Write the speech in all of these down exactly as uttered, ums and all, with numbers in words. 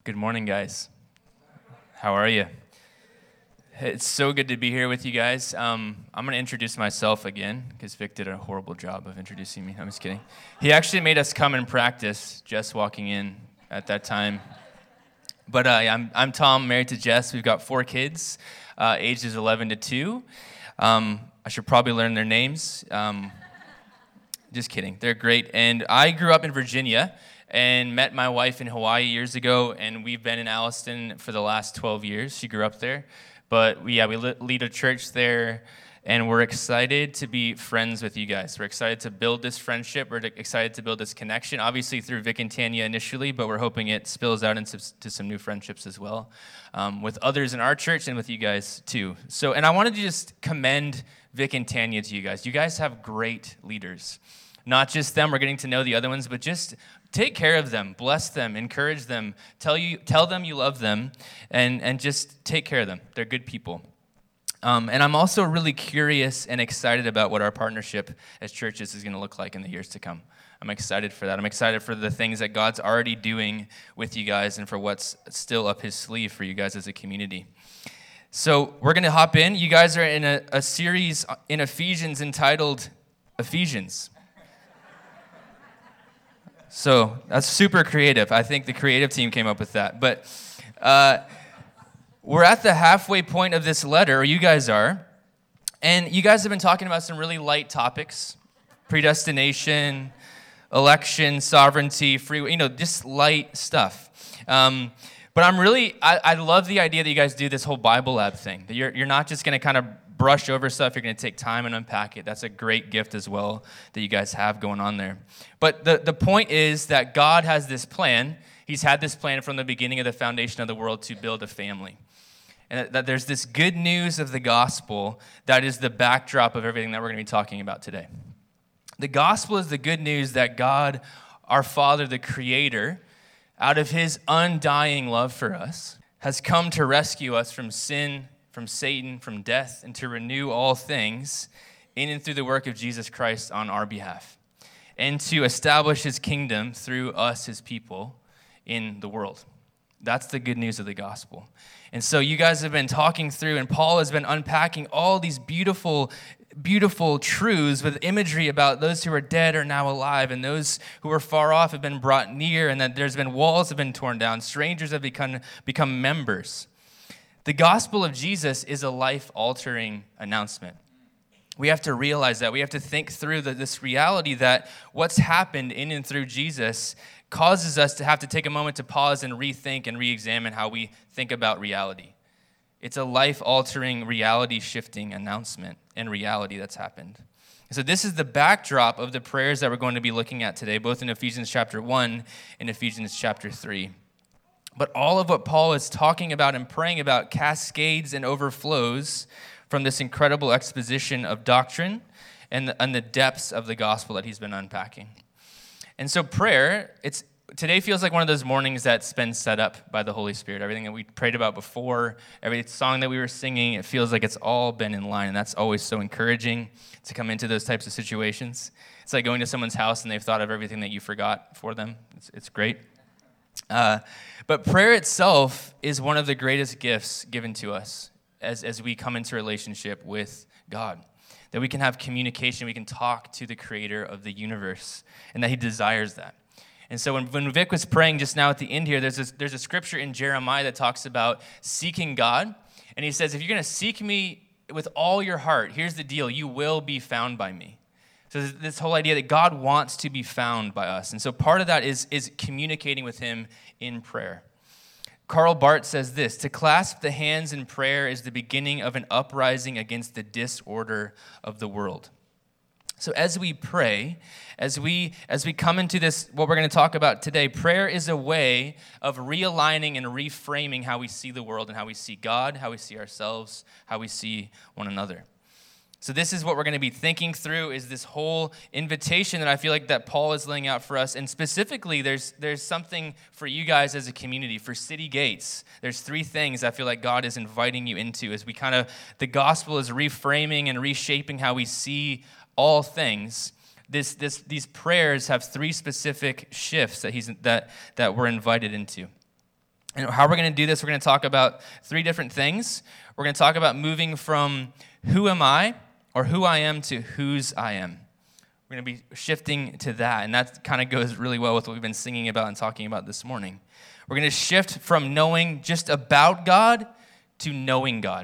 Good morning, guys. How are you? It's so good to be here with you guys. Um, I'm going to introduce myself again because Vic did a horrible job of introducing me. I'm just kidding. He actually made us come and practice, Jess walking in at that time. But uh, I'm, I'm Tom, married to Jess. We've got four kids, uh, ages eleven to two. Um, I should probably learn their names. Um, just kidding. They're great. And I grew up in Virginia and met my wife in Hawaii years ago, and we've been in Alliston for the last twelve years. She grew up there. But we, yeah, we lead a church there, and we're excited to be friends with you guys. We're excited to build this friendship. We're excited to build this connection, obviously through Vic and Tanya initially, but we're hoping it spills out into to some new friendships as well um, with others in our church and with you guys too. So, and I wanted to just commend Vic and Tanya to you guys. You guys have great leaders. Not just them, we're getting to know the other ones, but just take care of them, bless them, encourage them, tell you, tell them you love them, and, and just take care of them. They're good people. Um, and I'm also really curious and excited about what our partnership as churches is going to look like in the years to come. I'm excited for that. I'm excited for the things that God's already doing with you guys and for what's still up his sleeve for you guys as a community. So we're going to hop in. You guys are in a, a series in Ephesians entitled Ephesians. So that's super creative. I think the creative team came up with that. But uh, we're at the halfway point of this letter, or you guys are, and you guys have been talking about some really light topics: predestination, election, sovereignty, free will, you know, just light stuff. Um, but I'm really, I, I love the idea that you guys do this whole Bible Lab thing, that you're, you're not just going to kind of brush over stuff, you're going to take time and unpack it. That's a great gift as well that you guys have going on there. But the, the point is that God has this plan. He's had this plan from the beginning of the foundation of the world to build a family. And that, that there's this good news of the gospel that is the backdrop of everything that we're going to be talking about today. The gospel is the good news that God, our Father, the Creator, out of his undying love for us, has come to rescue us from sin, from Satan, from death, and to renew all things in and through the work of Jesus Christ on our behalf, and to establish his kingdom through us, his people, in the world. That's the good news of the gospel. And so you guys have been talking through, and Paul has been unpacking all these beautiful, beautiful truths with imagery about those who are dead are now alive, and those who are far off have been brought near, and that there's been walls have been torn down, strangers have become, become members. The gospel of Jesus is a life-altering announcement. We have to realize that. We have to think through the, this reality that what's happened in and through Jesus causes us to have to take a moment to pause and rethink and re-examine how we think about reality. It's a life-altering, reality-shifting announcement and reality that's happened. So this is the backdrop of the prayers that we're going to be looking at today, both in Ephesians chapter one and Ephesians chapter three. But all of what Paul is talking about and praying about cascades and overflows from this incredible exposition of doctrine and the, and the depths of the gospel that he's been unpacking. And so prayer, it's today feels like one of those mornings that's been set up by the Holy Spirit. Everything that we prayed about before, every song that we were singing, it feels like it's all been in line, and that's always so encouraging to come into those types of situations. It's like going to someone's house and they've thought of everything that you forgot for them. It's, it's great. Uh, but prayer itself is one of the greatest gifts given to us as, as we come into relationship with God. That we can have communication, we can talk to the creator of the universe, and that he desires that. And so when, when Vic was praying just now at the end here, there's, this, there's a scripture in Jeremiah that talks about seeking God. And he says, if you're going to seek me with all your heart, here's the deal, you will be found by me. So this whole idea that God wants to be found by us. And so part of that is, is communicating with him in prayer. Karl Barth says this: to clasp the hands in prayer is the beginning of an uprising against the disorder of the world. So as we pray, as we as we come into this, what we're going to talk about today, prayer is a way of realigning and reframing how we see the world and how we see God, how we see ourselves, how we see one another. So this is what we're going to be thinking through, is this whole invitation that I feel like that Paul is laying out for us. And specifically, there's there's something for you guys as a community, for City Gates. There's three things I feel like God is inviting you into as we kind of, the gospel is reframing and reshaping how we see all things. This this these prayers have three specific shifts that he's that that we're invited into. And how we're going to do this, we're going to talk about three different things. We're going to talk about moving from who am I, or who I am, to whose I am. We're going to be shifting to that, and that kind of goes really well with what we've been singing about and talking about this morning. We're going to shift from knowing just about God to knowing God.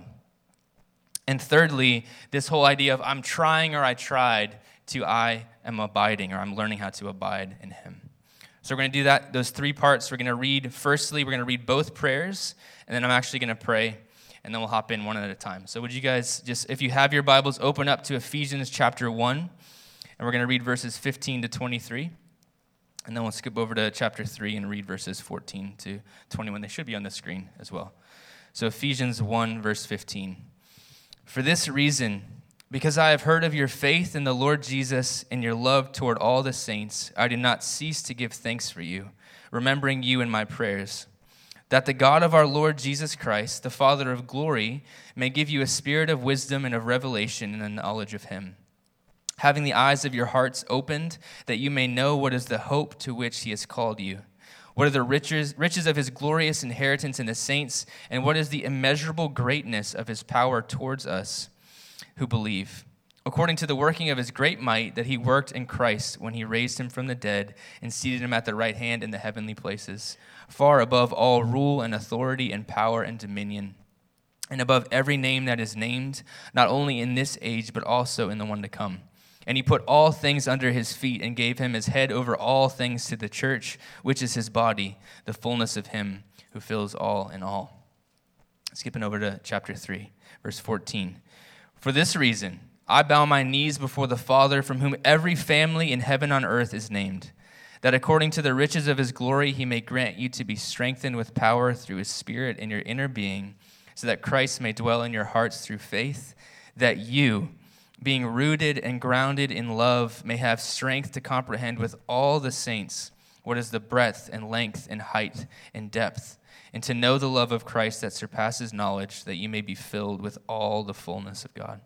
And thirdly, this whole idea of I'm trying or I tried to I am abiding, or I'm learning how to abide in him. So we're going to do that, those three parts. We're going to read, firstly, we're going to read both prayers, and then I'm actually going to pray, and then we'll hop in one at a time. So would you guys just, if you have your Bibles, open up to Ephesians chapter one, and we're going to read verses fifteen to twenty-three, and then we'll skip over to chapter three and read verses fourteen to twenty-one. They should be on the screen as well. So Ephesians one, verse fifteen. For this reason, because I have heard of your faith in the Lord Jesus and your love toward all the saints, I do not cease to give thanks for you, remembering you in my prayers, that the God of our Lord Jesus Christ, the Father of glory, may give you a spirit of wisdom and of revelation in the knowledge of him, having the eyes of your hearts opened, that you may know what is the hope to which he has called you, what are the riches, riches of his glorious inheritance in the saints, and what is the immeasurable greatness of his power towards us who believe, according to the working of his great might that he worked in Christ when he raised him from the dead and seated him at the right hand in the heavenly places, far above all rule and authority and power and dominion, and above every name that is named, not only in this age, but also in the one to come. And he put all things under his feet and gave him his head over all things to the church, which is his body, the fullness of him who fills all in all. Skipping over to chapter three, verse fourteen. For this reason, I bow my knees before the Father, from whom every family in heaven and on earth is named, that according to the riches of his glory he may grant you to be strengthened with power through his Spirit in your inner being, so that Christ may dwell in your hearts through faith, that you, being rooted and grounded in love, may have strength to comprehend with all the saints what is the breadth and length and height and depth, and to know the love of Christ that surpasses knowledge, that you may be filled with all the fullness of God.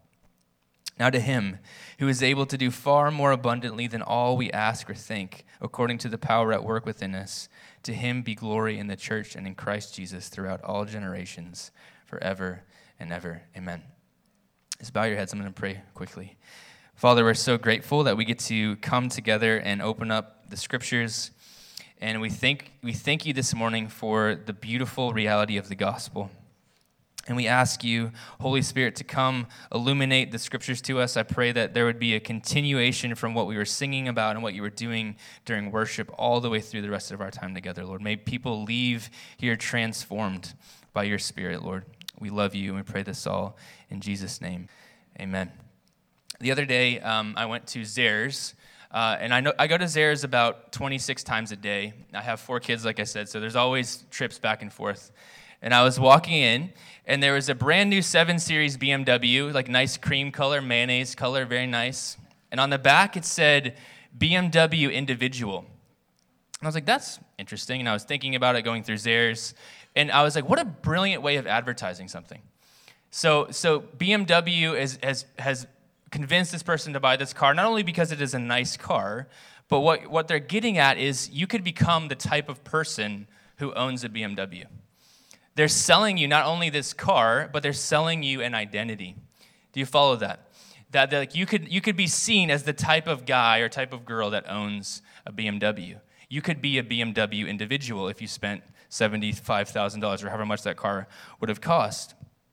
Now to him who is able to do far more abundantly than all we ask or think, according to the power at work within us, to him be glory in the church and in Christ Jesus throughout all generations, forever and ever. Amen. Just bow your heads. I'm going to pray quickly. Father, we're so grateful that we get to come together and open up the scriptures. And we thank, we thank you this morning for the beautiful reality of the gospel. And we ask you, Holy Spirit, to come illuminate the scriptures to us. I pray that there would be a continuation from what we were singing about and what you were doing during worship all the way through the rest of our time together, Lord. May people leave here transformed by your Spirit, Lord. We love you, and we pray this all in Jesus' name. Amen. The other day, um, I went to Zehrs, uh, and I know I go to Zehrs about twenty-six times a day. I have four kids, like I said, so there's always trips back and forth. And I was walking in, and there was a brand new seven series B M W, like nice cream color, mayonnaise color, very nice. And on the back, it said B M W Individual. And I was like, that's interesting. And I was thinking about it going through Zehrs. And I was like, what a brilliant way of advertising something. So so B M W is, has has convinced this person to buy this car, not only because it is a nice car, but what, what they're getting at is you could become the type of person who owns a B M W. They're selling you not only this car, but they're selling you an identity. Do you follow that? That like you could you could be seen as the type of guy or type of girl that owns a B M W. You could be a B M W individual if you spent seventy-five thousand dollars or however much that car would have cost.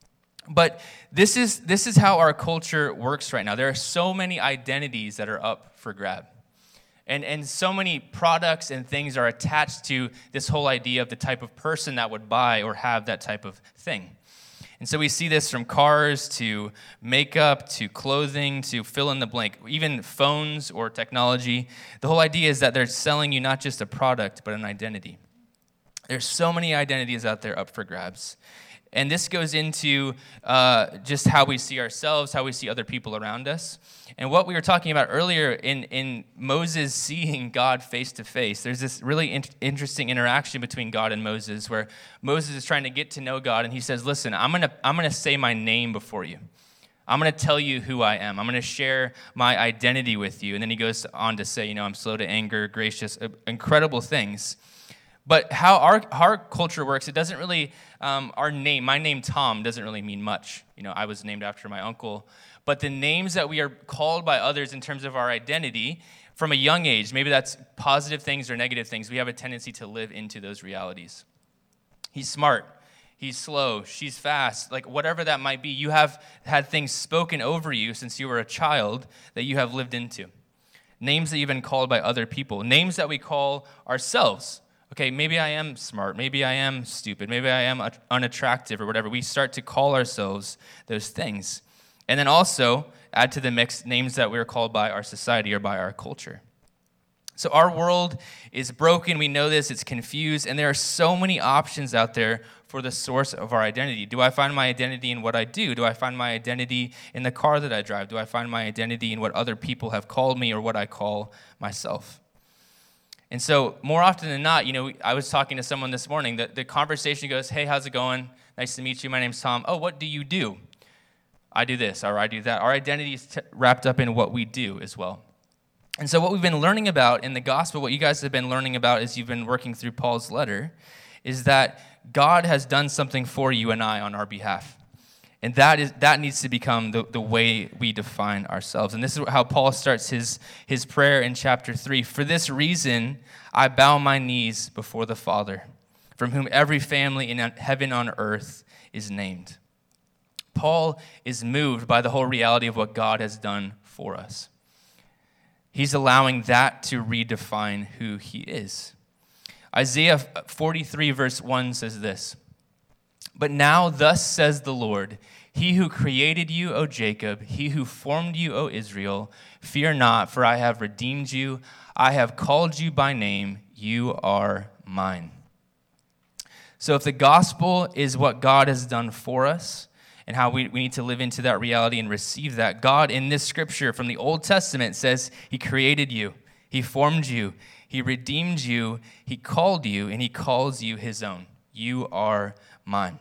But this is this is how our culture works right now. There are so many identities that are up for grab. And and so many products and things are attached to this whole idea of the type of person that would buy or have that type of thing. And so we see this from cars to makeup to clothing to fill in the blank, even phones or technology. The whole idea is that they're selling you not just a product, but an identity. There's so many identities out there up for grabs. And this goes into uh, just how we see ourselves, how we see other people around us. And what we were talking about earlier in, in Moses seeing God face to face, there's this really in- interesting interaction between God and Moses where Moses is trying to get to know God, and he says, listen, I'm going to I'm gonna say my name before you. I'm going to tell you who I am. I'm going to share my identity with you. And then he goes on to say, you know, I'm slow to anger, gracious, incredible things. But how our, our culture works, it doesn't really, um, our name, my name Tom doesn't really mean much. You know, I was named after my uncle. But the names that we are called by others in terms of our identity from a young age, maybe that's positive things or negative things, we have a tendency to live into those realities. He's smart. He's slow. She's fast. Like whatever that might be, you have had things spoken over you since you were a child that you have lived into. Names that you've been called by other people. Names that we call ourselves. Okay, maybe I am smart, maybe I am stupid, maybe I am unattractive or whatever. We start to call ourselves those things. And then also add to the mix names that we're called by our society or by our culture. So our world is broken, we know this, it's confused, and there are so many options out there for the source of our identity. Do I find my identity in what I do? Do I find my identity in the car that I drive? Do I find my identity in what other people have called me or what I call myself? And so more often than not, you know, I was talking to someone this morning, the, the conversation goes, hey, how's it going? Nice to meet you. My name's Tom. Oh, what do you do? I do this, or I do that. Our identity is t- wrapped up in what we do as well. And so what we've been learning about in the gospel, what you guys have been learning about as you've been working through Paul's letter, is that God has done something for you and I on our behalf. And that is that needs to become the, the way we define ourselves. And this is how Paul starts his, his prayer in chapter three. For this reason, I bow my knees before the Father, from whom every family in heaven and on earth is named. Paul is moved by the whole reality of what God has done for us. He's allowing that to redefine who he is. Isaiah forty-three verse one says this, but now thus says the Lord, he who created you, O Jacob, he who formed you, O Israel, fear not, for I have redeemed you. I have called you by name. You are mine. So if the gospel is what God has done for us and how we, we need to live into that reality and receive that, God in this scripture from the Old Testament says he created you, he formed you, he redeemed you, he called you, and he calls you his own. You are mine.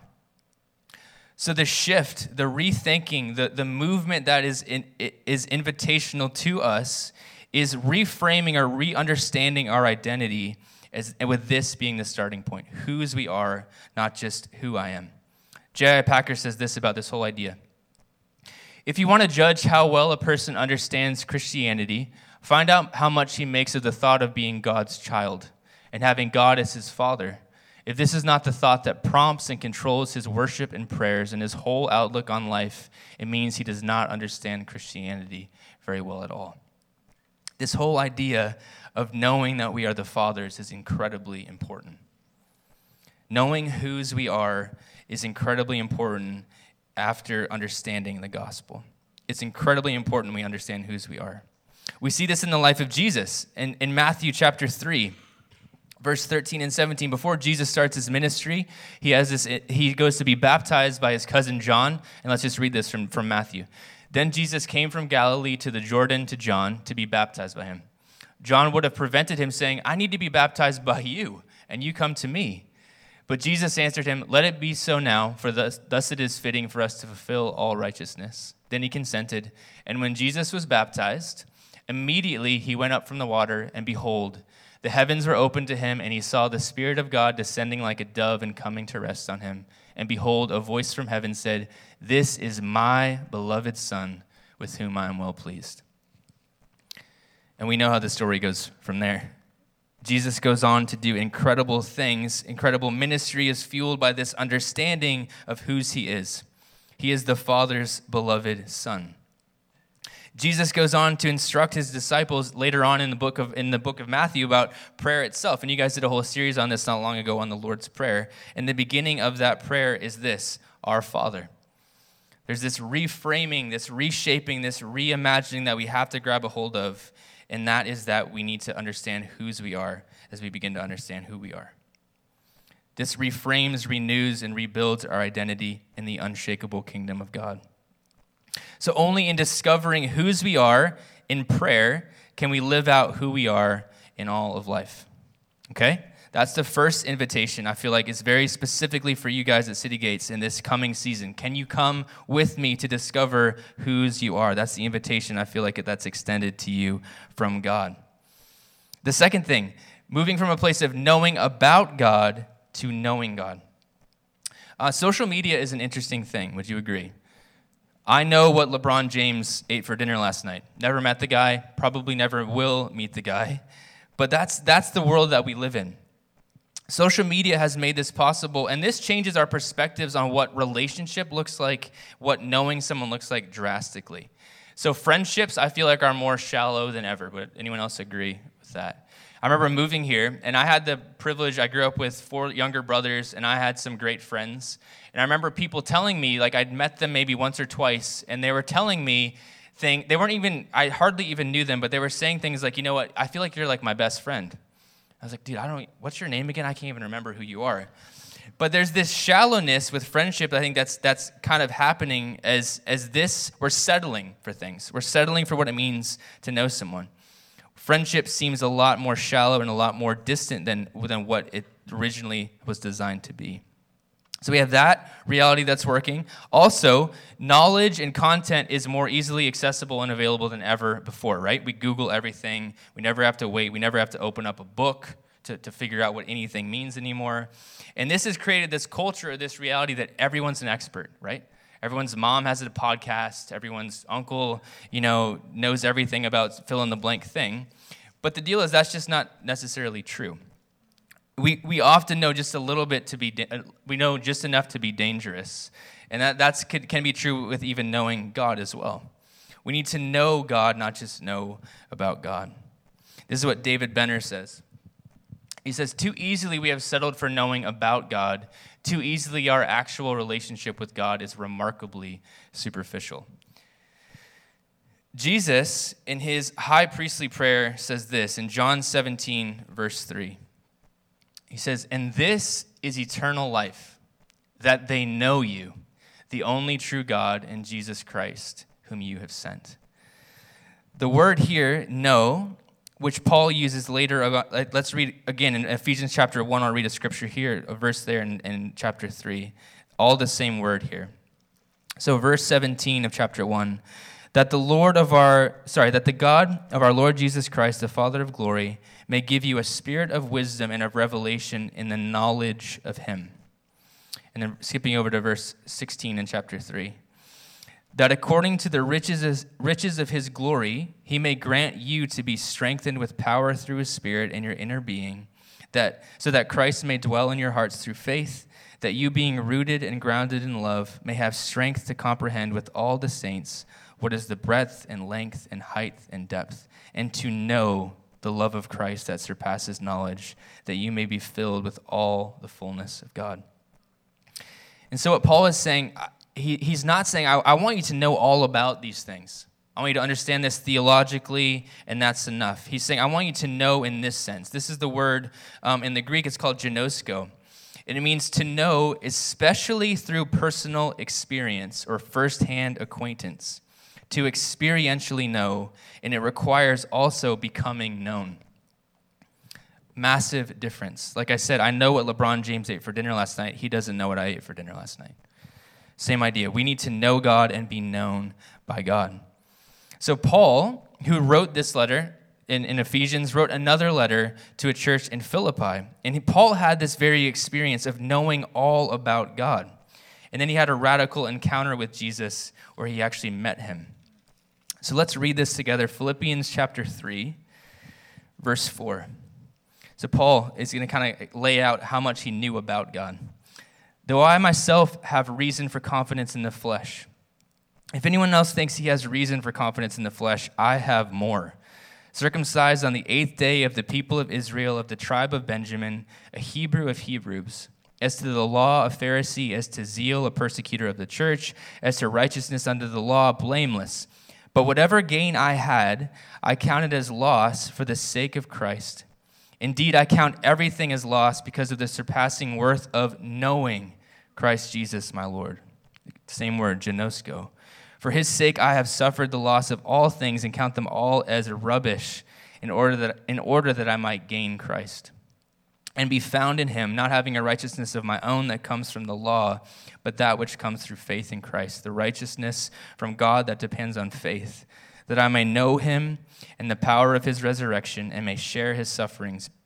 So the shift, the rethinking, the, the movement that is in, is invitational to us is reframing or re-understanding our identity as, and with this being the starting point, whose we are, not just who I am. J I Packer says this about this whole idea. If you want to judge how well a person understands Christianity, find out how much he makes of the thought of being God's child and having God as his father. If this is not the thought that prompts and controls his worship and prayers and his whole outlook on life, it means he does not understand Christianity very well at all. This whole idea of knowing that we are the fathers is incredibly important. Knowing whose we are is incredibly important after understanding the gospel. It's incredibly important we understand whose we are. We see this in the life of Jesus. In, in Matthew chapter three, verse thirteen and seventeen, before Jesus starts his ministry, he has this. He goes to be baptized by his cousin John. And let's just read this from, from Matthew. Then Jesus came from Galilee to the Jordan to John to be baptized by him. John would have prevented him, saying, I need to be baptized by you, and you come to me. But Jesus answered him, let it be so now, for thus, thus it is fitting for us to fulfill all righteousness. Then he consented. And when Jesus was baptized, immediately he went up from the water, and behold, the heavens were opened to him, and he saw the Spirit of God descending like a dove and coming to rest on him. And behold, a voice from heaven said, this is my beloved Son, with whom I am well pleased. And we know how the story goes from there. Jesus goes on to do incredible things. Incredible ministry is fueled by this understanding of whose he is. He is the Father's beloved Son. Jesus goes on to instruct his disciples later on in the book of in the book of Matthew about prayer itself. And you guys did a whole series on this not long ago on the Lord's Prayer. And the beginning of that prayer is this, our Father. There's this reframing, this reshaping, this reimagining that we have to grab a hold of. And that is that we need to understand whose we are as we begin to understand who we are. This reframes, renews, and rebuilds our identity in the unshakable kingdom of God. So only in discovering whose we are in prayer can we live out who we are in all of life. Okay? That's the first invitation. I feel like it's very specifically for you guys at City Gates in this coming season. Can you come with me to discover whose you are? That's the invitation. I feel like that's extended to you from God. The second thing, moving from a place of knowing about God to knowing God. Uh, social media is an interesting thing. Would you agree? I know what LeBron James ate for dinner last night. Never met the guy, probably never will meet the guy. But that's that's the world that we live in. Social media has made this possible, and this changes our perspectives on what relationship looks like, what knowing someone looks like drastically. So friendships, I feel like, are more shallow than ever. Would anyone else agree with that? I remember moving here, and I had the privilege, I grew up with four younger brothers, and I had some great friends. And I remember people telling me, like I'd met them maybe once or twice, and they were telling me things, they weren't even, I hardly even knew them, but they were saying things like, you know what, I feel like you're like my best friend. I was like, dude, I don't, what's your name again? I can't even remember who you are. But there's this shallowness with friendship, I think that's that's kind of happening as as this, we're settling for things. We're settling for what it means to know someone. Friendship seems a lot more shallow and a lot more distant than, than what it originally was designed to be. So we have that reality that's working. Also, knowledge and content is more easily accessible and available than ever before, right? We Google everything. We never have to wait. We never have to open up a book to, to figure out what anything means anymore. And this has created this culture, this reality that everyone's an expert, right? Everyone's mom has a podcast. Everyone's uncle, you know, knows everything about fill in the blank thing. But the deal is that's just not necessarily true. We we often know just a little bit to be, da- we know just enough to be dangerous. And that that's, can, can be true with even knowing God as well. We need to know God, not just know about God. This is what David Benner says. He says, too easily we have settled for knowing about God. Too easily our actual relationship with God is remarkably superficial. Jesus, in his high priestly prayer, says this in John seventeen, verse three. He says, and this is eternal life, that they know you, the only true God, and Jesus Christ, whom you have sent. The word here, know, which Paul uses later about, let's read again in Ephesians chapter one, I'll read a scripture here, a verse there in, in chapter three, all the same word here. So verse seventeen of chapter one, that the Lord of our, sorry, that the God of our Lord Jesus Christ, the Father of glory, may give you a spirit of wisdom and of revelation in the knowledge of him. And then skipping over to verse sixteen in chapter three. That according to the riches riches of his glory, he may grant you to be strengthened with power through his Spirit in your inner being, that so that Christ may dwell in your hearts through faith, that you being rooted and grounded in love may have strength to comprehend with all the saints what is the breadth and length and height and depth, and to know the love of Christ that surpasses knowledge, that you may be filled with all the fullness of God. And so what Paul is saying, he, he's not saying, I, I want you to know all about these things. I want you to understand this theologically, and that's enough. He's saying, I want you to know in this sense. This is the word, um, in the Greek, it's called ginosko. And it means to know, especially through personal experience or firsthand acquaintance. To experientially know, and it requires also becoming known. Massive difference. Like I said, I know what LeBron James ate for dinner last night. He doesn't know what I ate for dinner last night. Same idea. We need to know God and be known by God. So Paul, who wrote this letter in, in Ephesians, wrote another letter to a church in Philippi. And he, Paul had this very experience of knowing all about God. And then he had a radical encounter with Jesus where he actually met him. So let's read this together. Philippians chapter three, verse four. So Paul is going to kind of lay out how much he knew about God. Though I myself have reason for confidence in the flesh. If anyone else thinks he has reason for confidence in the flesh, I have more. Circumcised on the eighth day of the people of Israel, of the tribe of Benjamin, a Hebrew of Hebrews. As to the law, a Pharisee. As to zeal, a persecutor of the church. As to righteousness under the law, blameless. But whatever gain I had, I counted as loss for the sake of Christ. Indeed, I count everything as loss because of the surpassing worth of knowing Christ Jesus, my Lord. Same word, ginosko. For his sake I have suffered the loss of all things and count them all as rubbish in order that, in order that I might gain Christ and be found in him, not having a righteousness of my own that comes from the law, but that which comes through faith in Christ, the righteousness from God that depends on faith, that I may know him and the power of his resurrection and may share his sufferings,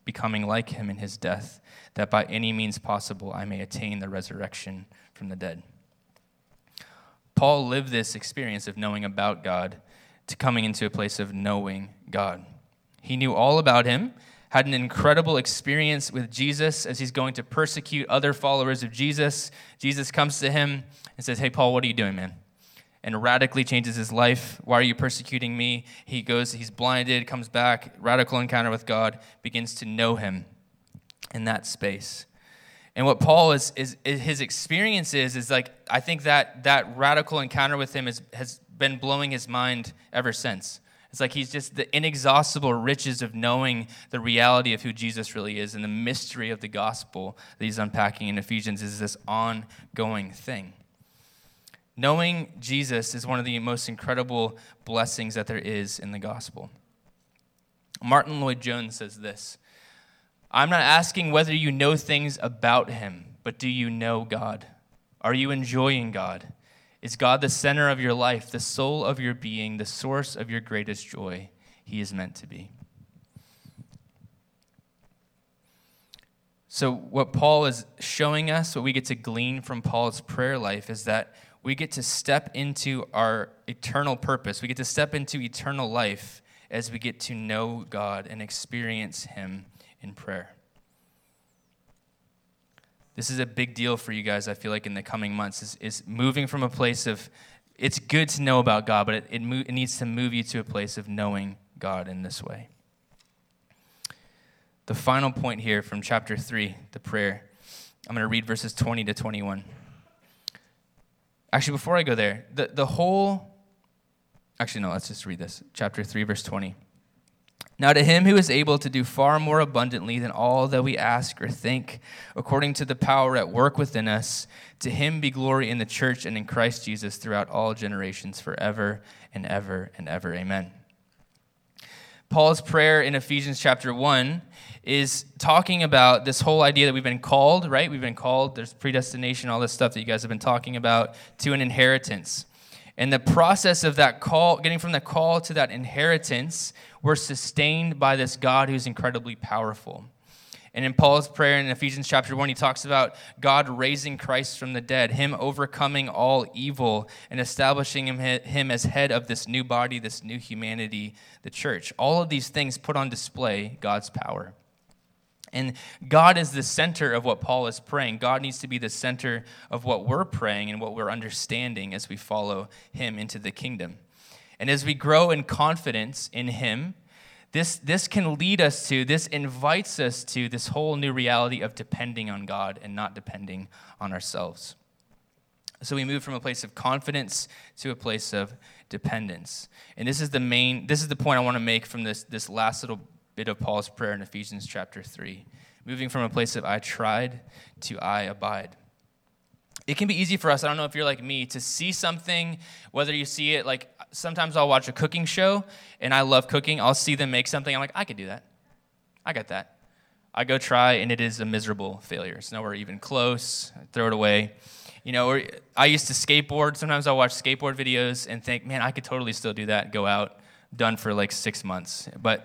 becoming like him in his death, that by any means possible I may attain the resurrection from the dead. Paul lived this experience of knowing about God to coming into a place of knowing God. He knew all about him, had an incredible experience with Jesus as he's going to persecute other followers of Jesus. Jesus comes to him and says, "Hey, Paul, what are you doing, man?" And radically changes his life. "Why are you persecuting me?" He goes, he's blinded, comes back, radical encounter with God, begins to know him in that space. And what Paul is, is, is his experience is, is like, I think that that radical encounter with him is, has been blowing his mind ever since. It's like he's just the inexhaustible riches of knowing the reality of who Jesus really is, and the mystery of the gospel that he's unpacking in Ephesians is this ongoing thing. Knowing Jesus is one of the most incredible blessings that there is in the gospel. Martin Lloyd-Jones says this: "I'm not asking whether you know things about him, but do you know God? Are you enjoying God? Is God the center of your life, the soul of your being, the source of your greatest joy? He is meant to be." So what Paul is showing us, what we get to glean from Paul's prayer life, is that we get to step into our eternal purpose. We get to step into eternal life as we get to know God and experience him in prayer. This is a big deal for you guys, I feel like, in the coming months, is, is moving from a place of, it's good to know about God, but it, it, mo- it needs to move you to a place of knowing God in this way. The final point here from chapter three, the prayer, I'm going to read verses twenty to twenty-one. Actually, before I go there, the, the whole, actually, no, let's just read this. Chapter three, verse twenty. "Now to him who is able to do far more abundantly than all that we ask or think, according to the power at work within us, to him be glory in the church and in Christ Jesus throughout all generations, forever and ever and ever. Amen." Paul's prayer in Ephesians chapter one is talking about this whole idea that we've been called, right? We've been called, there's predestination, all this stuff that you guys have been talking about, to an inheritance. And the process of that call, getting from the call to that inheritance, we're sustained by this God who's incredibly powerful. And in Paul's prayer in Ephesians chapter one, he talks about God raising Christ from the dead, him overcoming all evil and establishing him, him as head of this new body, this new humanity, the church. All of these things put on display God's power. And God is the center of what Paul is praying. God needs to be the center of what we're praying and what we're understanding as we follow him into the kingdom. And as we grow in confidence in him, this, this can lead us to, this invites us to this whole new reality of depending on God and not depending on ourselves. So we move from a place of confidence to a place of dependence. And this is the main, this is the point I want to make from this, this last little bit of Paul's prayer in Ephesians chapter three. Moving from a place of I tried to I abide. It can be easy for us, I don't know if you're like me, to see something, whether you see it, like sometimes I'll watch a cooking show, and I love cooking. I'll see them make something, I'm like, I could do that. I got that. I go try, and it is a miserable failure. It's nowhere even close. I throw it away. You know, or I used to skateboard. Sometimes I'll watch skateboard videos and think, man, I could totally still do that, go out, done for like six months. But...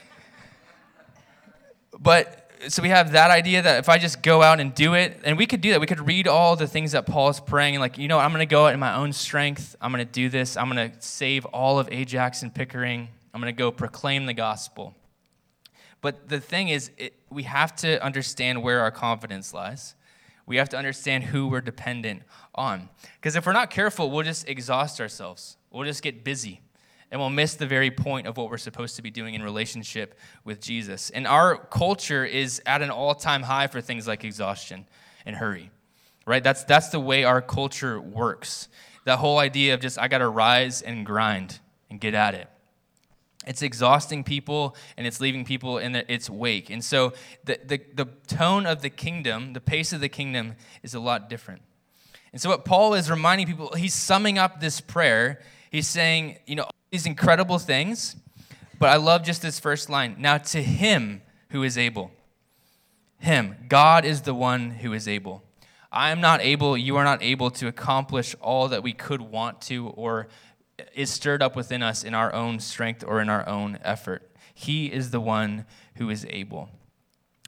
But, so we have that idea that if I just go out and do it, and we could do that. We could read all the things that Paul is praying, and like, you know, I'm going to go out in my own strength. I'm going to do this. I'm going to save all of Ajax and Pickering. I'm going to go proclaim the gospel. But the thing is, it, we have to understand where our confidence lies. We have to understand who we're dependent on. Because if we're not careful, we'll just exhaust ourselves. We'll just get busy. And we'll miss the very point of what we're supposed to be doing in relationship with Jesus. And our culture is at an all-time high for things like exhaustion and hurry, right? That's that's the way our culture works. That whole idea of just, I got to rise and grind and get at it. It's exhausting people, and it's leaving people in its wake. And so the, the, the tone of the kingdom, the pace of the kingdom is a lot different. And so what Paul is reminding people, he's summing up this prayer. He's saying, you know, these incredible things, but I love just this first line. Now to him who is able. Him. God is the one who is able. I am not able, you are not able to accomplish all that we could want to or is stirred up within us in our own strength or in our own effort. He is the one who is able.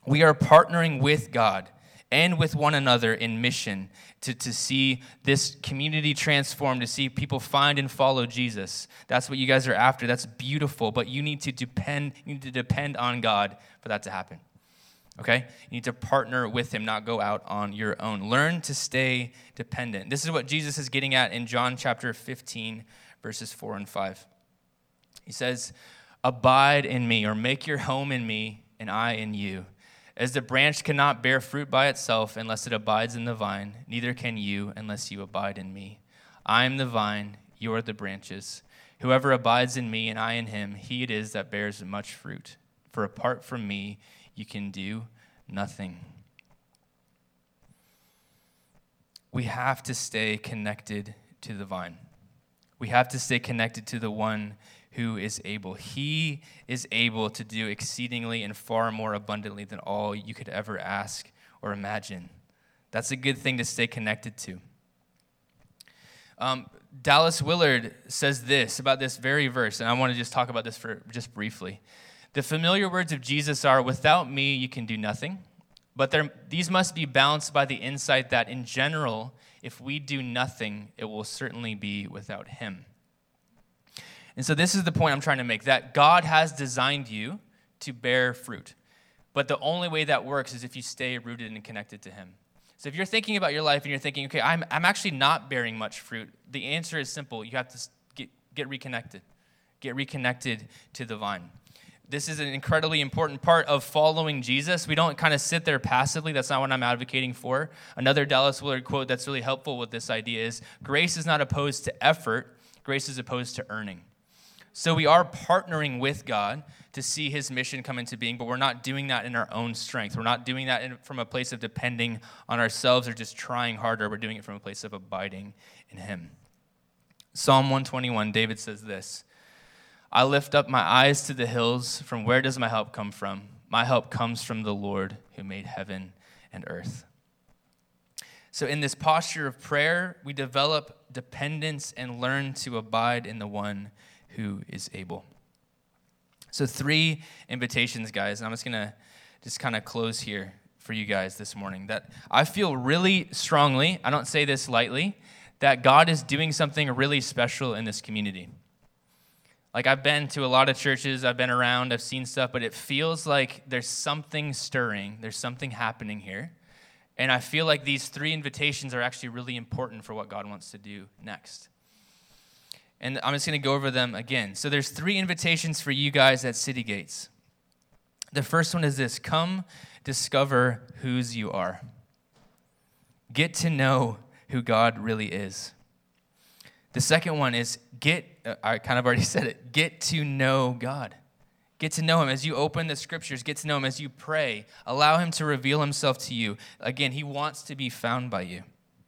We are partnering with God and with one another in mission to, to see this community transformed, to see people find and follow Jesus. That's what you guys are after. That's beautiful, but you need to depend, you need to depend on God for that to happen. Okay? You need to partner with him, not go out on your own. Learn to stay dependent. This is what Jesus is getting at in John chapter fifteen, verses four and five. He says, "Abide in me," or make your home in me, and I in you. As the branch cannot bear fruit by itself unless it abides in the vine, neither can you unless you abide in me. I am the vine, you are the branches. Whoever abides in me and I in him, he it is that bears much fruit. For apart from me, you can do nothing. We have to stay connected to the vine. We have to stay connected to the one who is able. He is able to do exceedingly and far more abundantly than all you could ever ask or imagine. That's a good thing to stay connected to. Um, Dallas Willard says this about this very verse, and I want to just talk about this for just briefly. The familiar words of Jesus are, "Without me, you can do nothing." But there, these must be balanced by the insight that, in general, if we do nothing, it will certainly be without him. And so this is the point I'm trying to make, that God has designed you to bear fruit. But the only way that works is if you stay rooted and connected to him. So if you're thinking about your life and you're thinking, okay, I'm, I'm actually not bearing much fruit, the answer is simple. You have to get, get reconnected. Get reconnected to the vine. This is an incredibly important part of following Jesus. We don't kind of sit there passively. That's not what I'm advocating for. Another Dallas Willard quote that's really helpful with this idea is, grace is not opposed to effort. Grace is opposed to earning. So we are partnering with God to see his mission come into being, but we're not doing that in our own strength. We're not doing that in, from a place of depending on ourselves or just trying harder. We're doing it from a place of abiding in him. Psalm one twenty-one, David says this, "I lift up my eyes to the hills. From where does my help come from? My help comes from the Lord who made heaven and earth." So in this posture of prayer, we develop dependence and learn to abide in the one who is able. So three invitations, guys, and I'm just going to just kind of close here for you guys this morning, that I feel really strongly, I don't say this lightly, that God is doing something really special in this community. Like, I've been to a lot of churches, I've been around, I've seen stuff, but it feels like there's something stirring, there's something happening here. And I feel like these three invitations are actually really important for what God wants to do next. And I'm just going to go over them again. So there's three invitations for you guys at City Gates. The first one is this: come discover whose you are. Get to know who God really is. The second one is get, uh, I kind of already said it, get to know God. Get to know him as you open the scriptures. Get to know him as you pray. Allow him to reveal himself to you. Again, he wants to be found by you.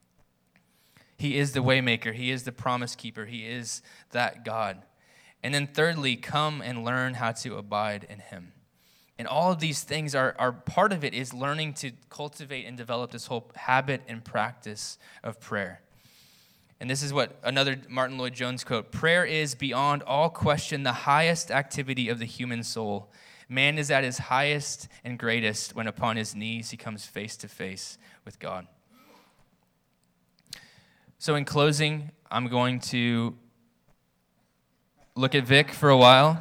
He is the waymaker. He is the promise keeper. He is that God. And then thirdly, come and learn how to abide in him. And all of these things are, are part of it is learning to cultivate and develop this whole habit and practice of prayer. And this is what another Martin Lloyd-Jones quote: "Prayer is beyond all question the highest activity of the human soul. Man is at his highest and greatest when upon his knees he comes face to face with God." So in closing, I'm going to look at Vic for a while.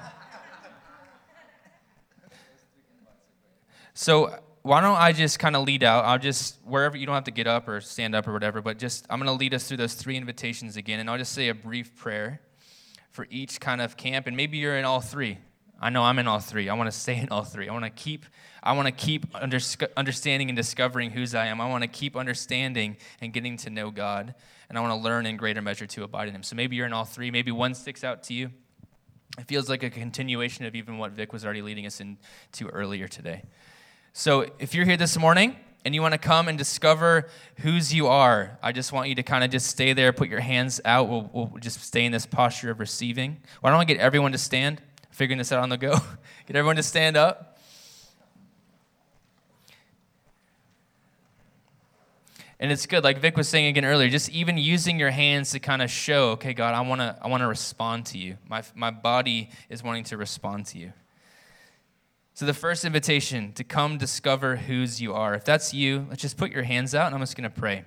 So why don't I just kind of lead out? I'll just, wherever, you don't have to get up or stand up or whatever, but just, I'm going to lead us through those three invitations again, and I'll just say a brief prayer for each kind of camp, and maybe you're in all three. I know I'm in all three. I want to stay in all three. I want to keep, I want to keep under, understanding and discovering whose I am. I want to keep understanding and getting to know God, and I want to learn in greater measure to abide in him. So maybe you're in all three. Maybe one sticks out to you. It feels like a continuation of even what Vic was already leading us into earlier today. So if you're here this morning and you want to come and discover whose you are, I just want you to kind of just stay there, put your hands out. We'll, we'll just stay in this posture of receiving. Why don't I get everyone to stand? Figuring this out on the go. Get everyone to stand up. And it's good, like Vic was saying again earlier, just even using your hands to kind of show, okay, God, I want to, I want to respond to you. My my body is wanting to respond to you. So the first invitation, to come discover whose you are. If that's you, let's just put your hands out, and I'm just going to pray.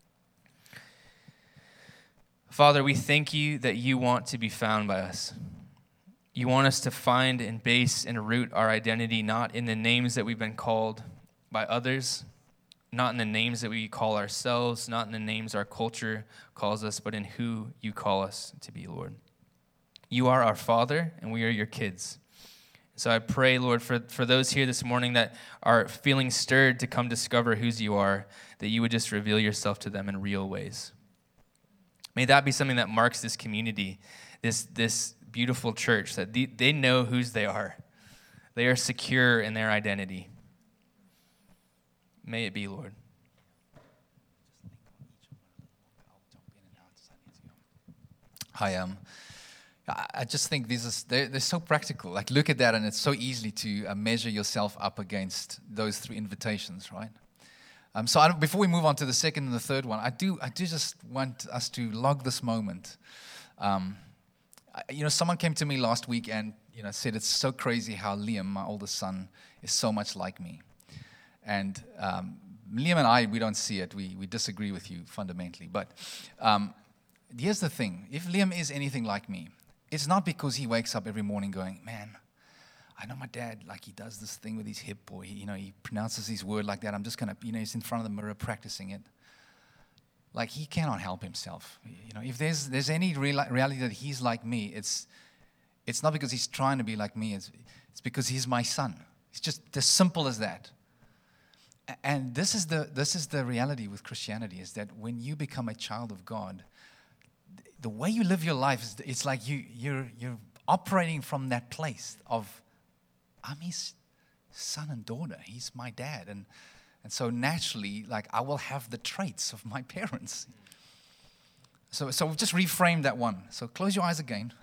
Father, we thank you that you want to be found by us. You want us to find and base and root our identity not in the names that we've been called by others, not in the names that we call ourselves, not in the names our culture calls us, but in who you call us to be, Lord. You are our Father, and we are your kids. So I pray, Lord, for, for those here this morning that are feeling stirred to come discover whose you are, that you would just reveal yourself to them in real ways. May that be something that marks this community, this this beautiful church, that they, they know whose they are. They are secure in their identity. May it be, Lord. Hi, um, I I just think these are, they're, they're so practical. Like, look at that, and it's so easy to uh, measure yourself up against those three invitations, right? Um, so I don't, before we move on to the second and the third one, I do I do just want us to log this moment. Um, I, you know, someone came to me last week and you know said it's so crazy how Liam, my oldest son, is so much like me. And um, Liam and I, we don't see it. We we disagree with you fundamentally. But um, here's the thing: if Liam is anything like me, it's not because he wakes up every morning going, "Man, I know my dad, like he does this thing with his hip, or he, you know, he pronounces his word like that. I'm just gonna, you know, he's in front of the mirror practicing it." Like, he cannot help himself. You know, if there's there's any real, reality that he's like me, it's it's not because he's trying to be like me. It's it's because he's my son. It's just as simple as that. And this is the this is the reality with Christianity, is that when you become a child of God, the way you live your life is it's like you you're you're operating from that place of, I'm his son and daughter. He's my dad. And and so naturally, like, I will have the traits of my parents. So so just reframe that one. So close your eyes again.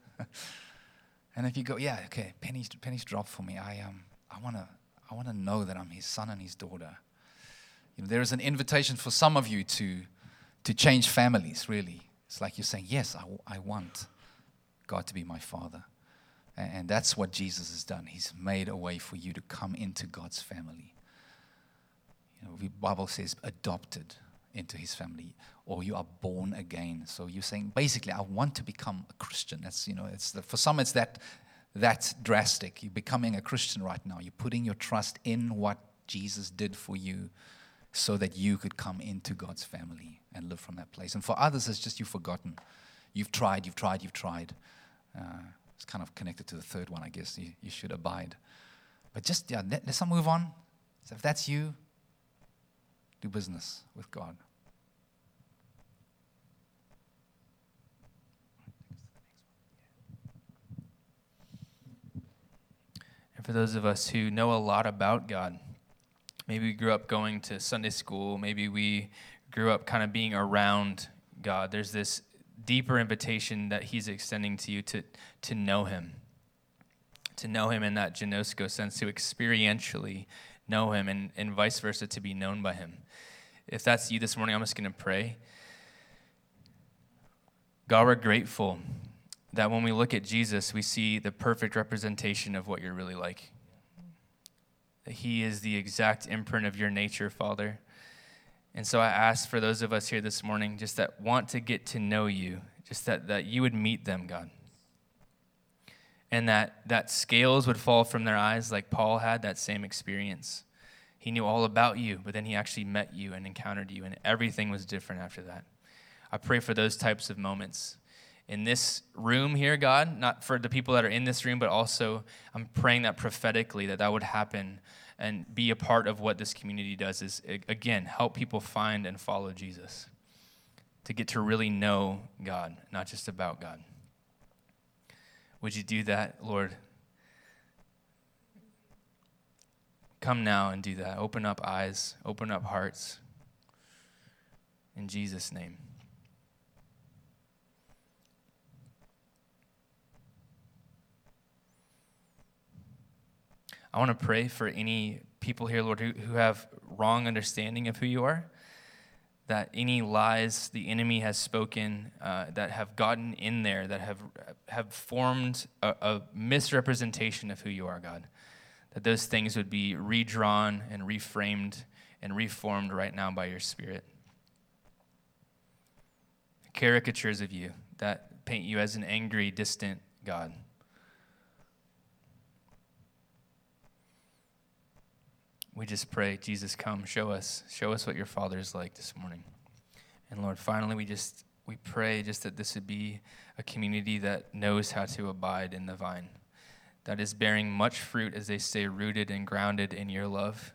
And if you go, yeah, okay, pennies pennies dropped for me. I um I wanna I wanna know that I'm his son and his daughter. You know, there is an invitation for some of you to to change families, really. It's like you're saying, yes, I, I want God to be my father. And that's what Jesus has done. He's made a way for you to come into God's family. You know, the Bible says adopted into his family, or you are born again. So you're saying, basically, I want to become a Christian. That's, you know, it's the, for some it's that that drastic. You're becoming a Christian right now. You're putting your trust in what Jesus did for you so that you could come into God's family and live from that place. And for others, it's just you've forgotten. You've tried, you've tried, you've tried. Uh, It's kind of connected to the third one, I guess. You, you should abide. But just, yeah, let, let's not move on. So if that's you, do business with God. And for those of us who know a lot about God, maybe we grew up going to Sunday school, maybe we grew up kind of being around God, there's this deeper invitation that he's extending to you to, to know him, to know him in that ginosko sense, to experientially know him, and, and vice versa, to be known by him. If that's you this morning, I'm just going to pray. God, we're grateful that when we look at Jesus, we see the perfect representation of what you're really like. That he is the exact imprint of your nature, Father. And so I ask for those of us here this morning just that want to get to know you, just that, that you would meet them, God. And that, that scales would fall from their eyes like Paul had that same experience. He knew all about you, but then he actually met you and encountered you, and everything was different after that. I pray for those types of moments in this room here, God, not for the people that are in this room, but also I'm praying that prophetically that that would happen and be a part of what this community does is, again, help people find and follow Jesus, to get to really know God, not just about God. Would you do that, Lord? Come now and do that. Open up eyes, open up hearts. In Jesus' name. I want to pray for any people here, Lord, who, who have wrong understanding of who you are, that any lies the enemy has spoken uh, that have gotten in there, that have have formed a, a misrepresentation of who you are, God, that those things would be redrawn and reframed and reformed right now by your Spirit. Caricatures of you that paint you as an angry, distant God. We just pray, Jesus, come, show us. Show us what your Father is like this morning. And Lord, finally, we just, we pray just that this would be a community that knows how to abide in the vine, that is bearing much fruit as they stay rooted and grounded in your love.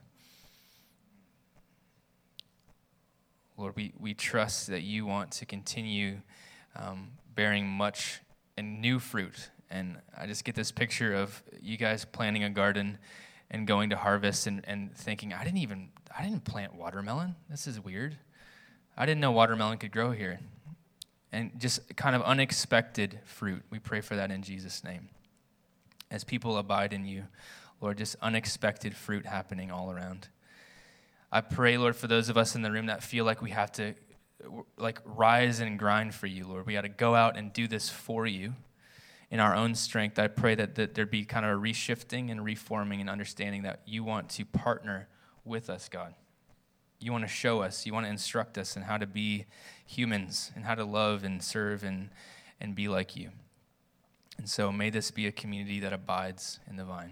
Lord, we, we trust that you want to continue um, bearing much and new fruit. And I just get this picture of you guys planting a garden and going to harvest and, and thinking, I didn't even, I didn't plant watermelon. This is weird. I didn't know watermelon could grow here. And just kind of unexpected fruit. We pray for that in Jesus' name. As people abide in you, Lord, just unexpected fruit happening all around. I pray, Lord, for those of us in the room that feel like we have to like rise and grind for you, Lord. We got to go out and do this for you in our own strength. I pray that, that there'd be kind of a reshifting and reforming and understanding that you want to partner with us, God. You want to show us, you want to instruct us in how to be humans and how to love and serve and, and be like you. And so may this be a community that abides in the vine.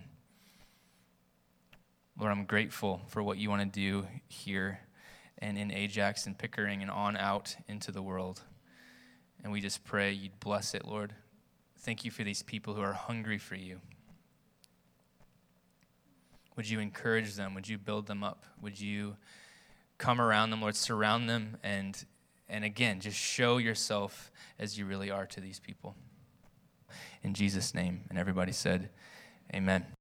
Lord, I'm grateful for what you want to do here and in Ajax and Pickering and on out into the world. And we just pray you'd bless it, Lord. Thank you for these people who are hungry for you. Would you encourage them? Would you build them up? Would you come around them, Lord, surround them, and and again, just show yourself as you really are to these people. In Jesus' name. And everybody said, amen.